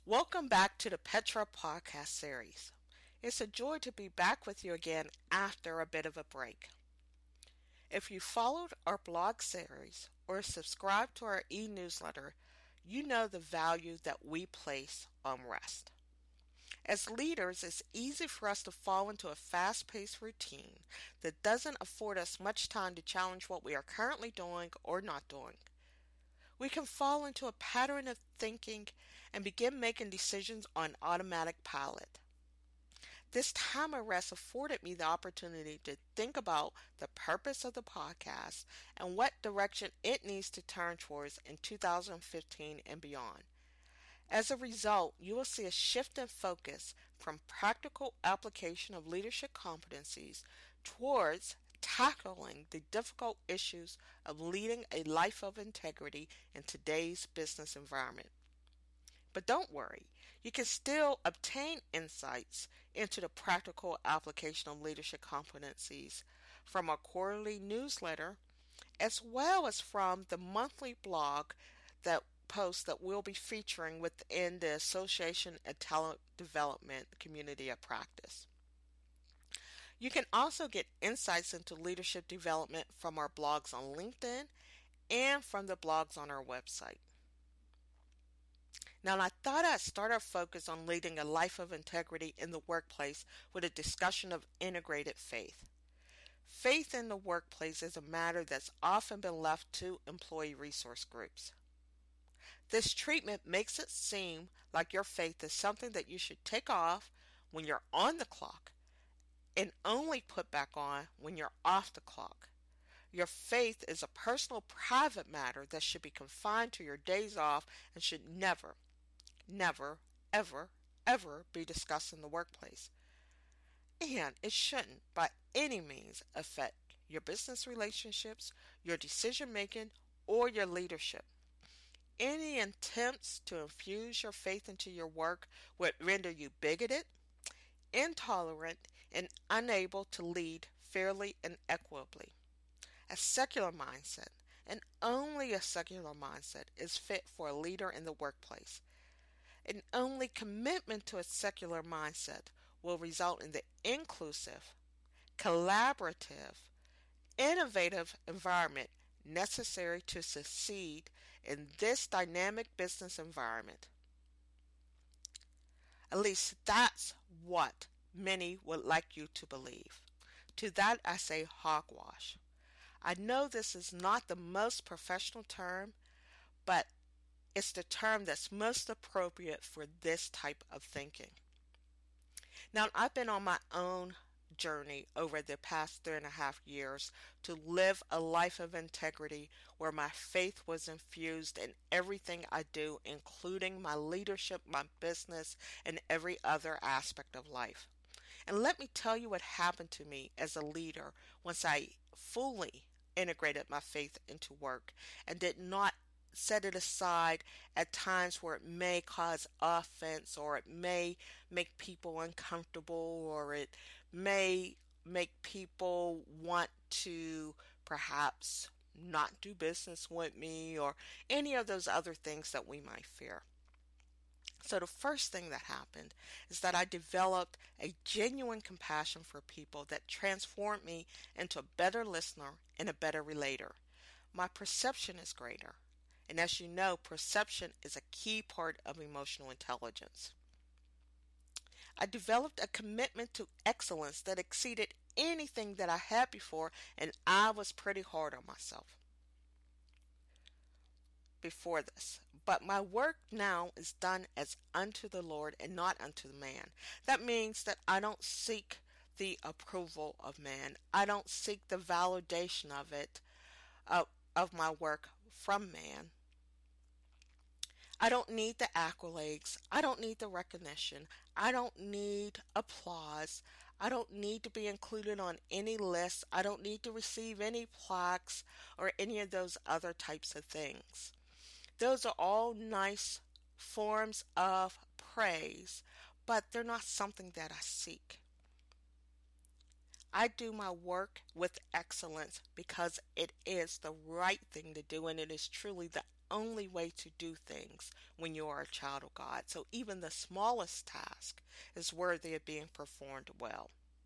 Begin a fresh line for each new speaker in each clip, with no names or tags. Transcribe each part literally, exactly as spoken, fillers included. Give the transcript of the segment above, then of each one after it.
Welcome back to the Petra podcast series. It's a joy to be back with you again after a bit of a break. If you followed our blog series or subscribed to our e-newsletter, you know the value that we place on rest. As leaders, it's easy for us to fall into a fast-paced routine that doesn't afford us much time to challenge what we are currently doing or not doing. We can fall into a pattern of thinking and begin making decisions on automatic pilot. This time of rest afforded me the opportunity to think about the purpose of the podcast and what direction it needs to turn towards in two thousand fifteen and beyond. As a result, you will see a shift in focus from practical application of leadership competencies towards tackling the difficult issues of leading a life of integrity in today's business environment. But don't worry, you can still obtain insights into the practical application of leadership competencies from our quarterly newsletter, as well as from the monthly blog that posts that we'll be featuring within the Association and Talent Development Community of Practice. You can also get insights into leadership development from our blogs on LinkedIn and from the blogs on our website. Now, I thought I'd start our focus on leading a life of integrity in the workplace with a discussion of integrated faith. Faith in the workplace is a matter that's often been left to employee resource groups. This treatment makes it seem like your faith is something that you should take off when you're on the clock and only put back on when you're off the clock. Your faith is a personal, private matter that should be confined to your days off and should never, never, ever, ever be discussed in the workplace. And it shouldn't by any means affect your business relationships, your decision making, or your leadership. Any attempts to infuse your faith into your work would render you bigoted, intolerant, and unable to lead fairly and equitably. A secular mindset, and only a secular mindset, is fit for a leader in the workplace. And only commitment to a secular mindset will result in the inclusive, collaborative, innovative environment necessary to succeed in this dynamic business environment. At least that's what many would like you to believe. To that I say hogwash. I know this is not the most professional term, but it's the term that's most appropriate for this type of thinking. Now, I've been on my own journey over the past three and a half years to live a life of integrity where my faith was infused in everything I do, including my leadership, my business, and every other aspect of life. And let me tell you what happened to me as a leader once I fully integrated my faith into work and did not set it aside at times where it may cause offense, or it may make people uncomfortable, or it may make people want to perhaps not do business with me, or any of those other things that we might fear. So the first thing that happened is that I developed a genuine compassion for people that transformed me into a better listener and a better relator. My perception is greater. And as you know, perception is a key part of emotional intelligence. I developed a commitment to excellence that exceeded anything that I had before, and I was pretty hard on myself before this. But my work now is done as unto the Lord and not unto the man. That means that I don't seek the approval of man. I don't seek the validation of it, uh, of my work from man. I don't need the accolades. I don't need the recognition. I don't need applause. I don't need to be included on any list. I don't need to receive any plaques or any of those other types of things. Those are all nice forms of praise, but they're not something that I seek. I do my work with excellence because it is the right thing to do, and it is truly the only way to do things when you are a child of God. So even the smallest task is worthy of being performed well.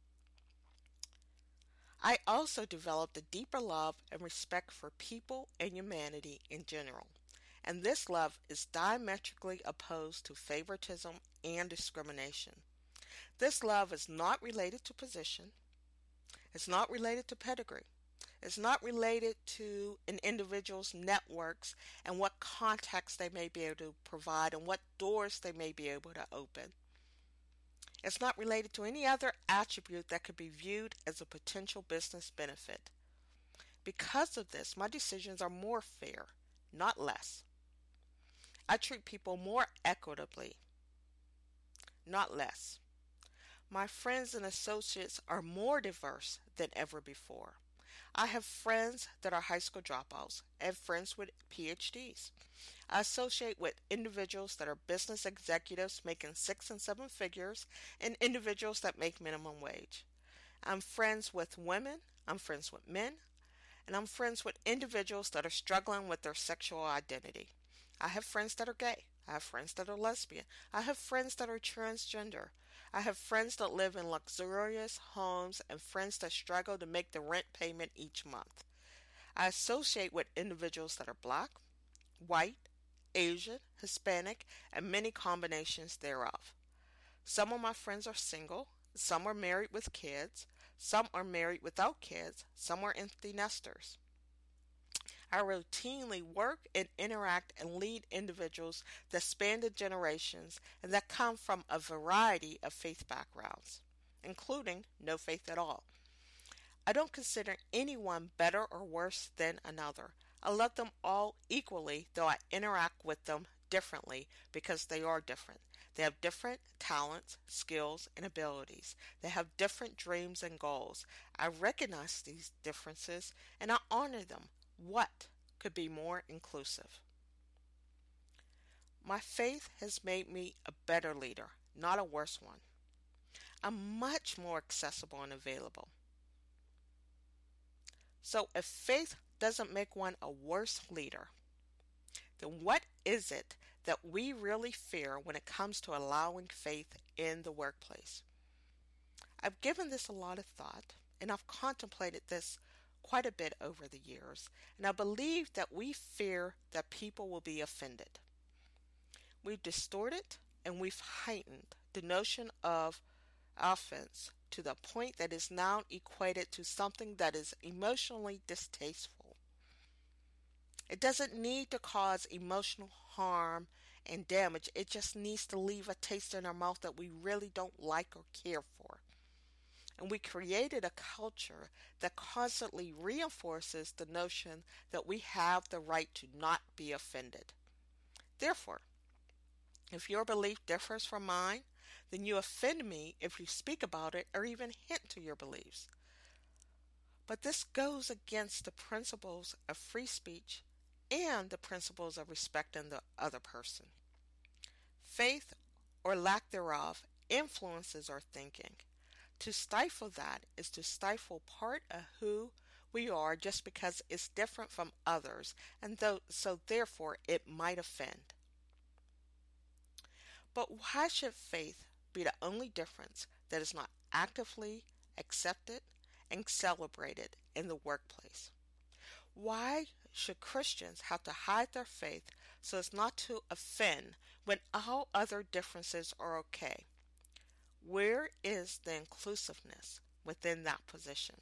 I also developed a deeper love and respect for people and humanity in general. And this love is diametrically opposed to favoritism and discrimination. This love is not related to position. It's not related to pedigree. It's not related to an individual's networks and what contacts they may be able to provide and what doors they may be able to open. It's not related to any other attribute that could be viewed as a potential business benefit. Because of this, my decisions are more fair, not less. I treat people more equitably, not less. My friends and associates are more diverse than ever before. I have friends that are high school dropouts and friends with P H Ds. I associate with individuals that are business executives making six and seven figures and individuals that make minimum wage. I'm friends with women, I'm friends with men, and I'm friends with individuals that are struggling with their sexual identity. I have friends that are gay. I have friends that are lesbian. I have friends that are transgender. I have friends that live in luxurious homes and friends that struggle to make the rent payment each month. I associate with individuals that are black, white, Asian, Hispanic, and many combinations thereof. Some of my friends are single, some are married with kids, some are married without kids, some are empty nesters. I routinely work and interact and lead individuals that span the generations and that come from a variety of faith backgrounds, including no faith at all. I don't consider anyone better or worse than another. I love them all equally, though I interact with them differently because they are different. They have different talents, skills, and abilities. They have different dreams and goals. I recognize these differences and I honor them. What could be more inclusive? My faith has made me a better leader, not a worse one. I'm much more accessible and available. So if faith doesn't make one a worse leader, then what is it that we really fear when it comes to allowing faith in the workplace? I've given this a lot of thought, and I've contemplated this quite a bit over the years, and I believe that we fear that people will be offended. We've distorted and we've heightened the notion of offense to the point that is now equated to something that is emotionally distasteful. It doesn't need to cause emotional harm and damage. It just needs to leave a taste in our mouth that we really don't like or care for. And we created a culture that constantly reinforces the notion that we have the right to not be offended. Therefore, if your belief differs from mine, then you offend me if you speak about it or even hint to your beliefs. But this goes against the principles of free speech and the principles of respecting the other person. Faith, or lack thereof, influences our thinking. To stifle that is to stifle part of who we are just because it's different from others, and though, so therefore it might offend. But why should faith be the only difference that is not actively accepted and celebrated in the workplace? Why should Christians have to hide their faith so as not to offend when all other differences are okay? Where is the inclusiveness within that position?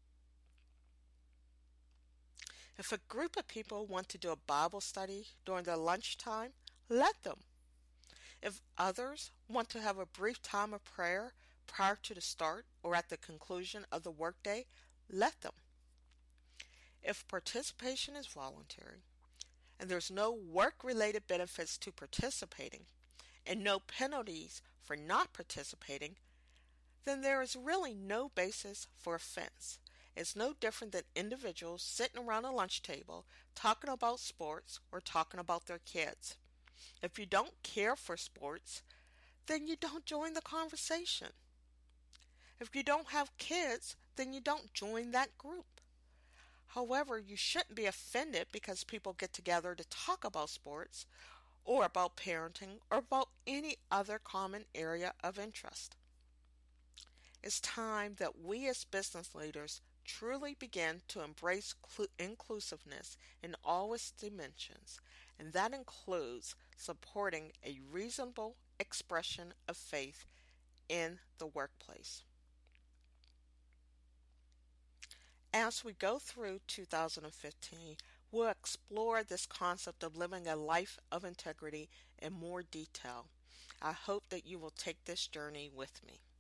If a group of people want to do a Bible study during their lunchtime, let them. If others want to have a brief time of prayer prior to the start or at the conclusion of the workday, let them. If participation is voluntary and there's no work-related benefits to participating and no penalties for not participating, then there is really no basis for offense. It's no different than individuals sitting around a lunch table talking about sports or talking about their kids. If you don't care for sports, then you don't join the conversation. If you don't have kids, then you don't join that group. However, you shouldn't be offended because people get together to talk about sports or about parenting or about any other common area of interest. It's time that we as business leaders truly begin to embrace clu- inclusiveness in all its dimensions, and that includes supporting a reasonable expression of faith in the workplace. As we go through two thousand fifteen, we'll explore this concept of living a life of integrity in more detail. I hope that you will take this journey with me.